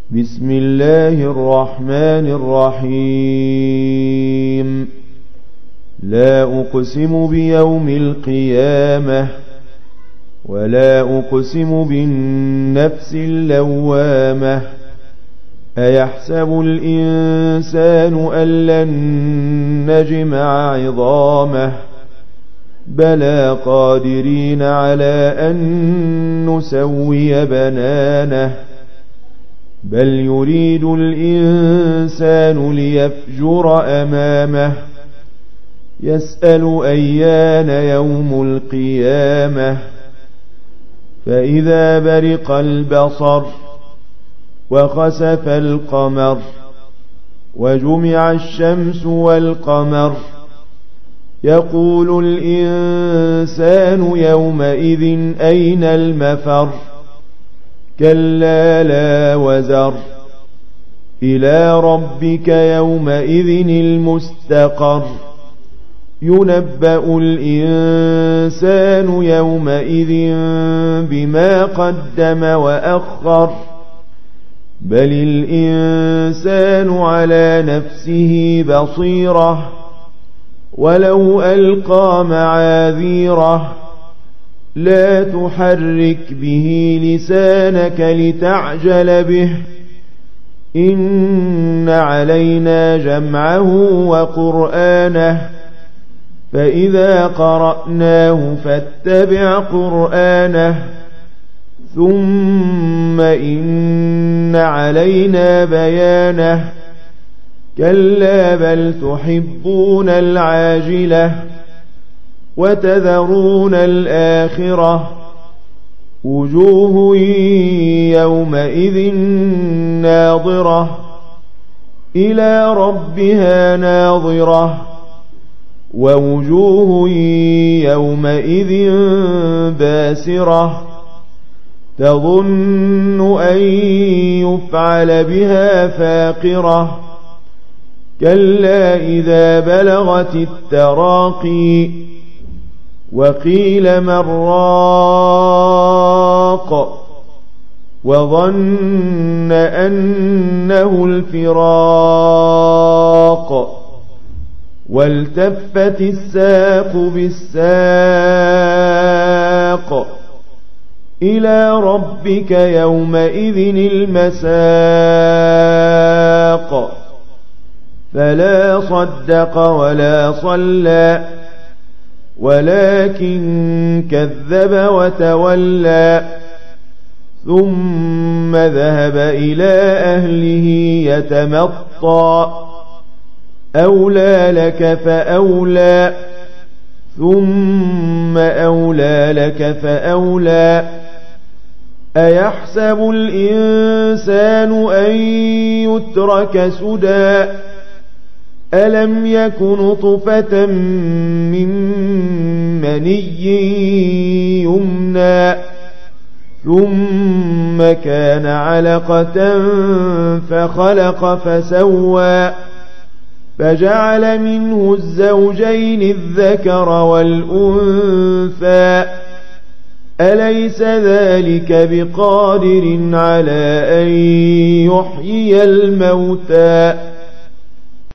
بسم الله الرحمن الرحيم. لا أقسم بيوم القيامة ولا أقسم بالنفس اللوامة. أيحسب الإنسان أن لن نجمع عظامه بلى قادرين على أن نسوي بنانه بل يريد الإنسان ليفجر أمامه يسأل أيان يوم القيامة. فإذا برق البصر وخسف القمر وجمع الشمس والقمر يقول الإنسان يومئذ أين المفر كلا لا وزر إلى ربك يومئذ المستقر. ينبأ الإنسان يومئذ بما قدم وأخر بل الإنسان على نفسه بصيرة ولو ألقى معاذيره لا تحرك به لسانك لتعجل به إن علينا جمعه وقرآنه فإذا قرأناه فاتبع قرآنه ثم إن علينا بيانه كلا بل تحبون العاجلة وتذرون الآخرة وجوه يومئذ ناظرة إلى ربها ناظرة ووجوه يومئذ باسرة تظن أن يفعل بها فاقرة كلا إذا بلغت التراقي وقيل من راق وظن أنه الفراق والتفت الساق بالساق إلى ربك يومئذ المساق. فلا صدق ولا صلى ولكن كذب وتولى ثم ذهب إلى أهله يتمطى أولى لك فأولى ثم أولى لك فأولى. أيحسب الإنسان أن يترك سدى ألم يك نطفة من مني يمنى ثم كان علقة فخلق فسوى فجعل منه الزوجين الذكر والأنثى أليس ذلك بقادر على أن يحيي الموتى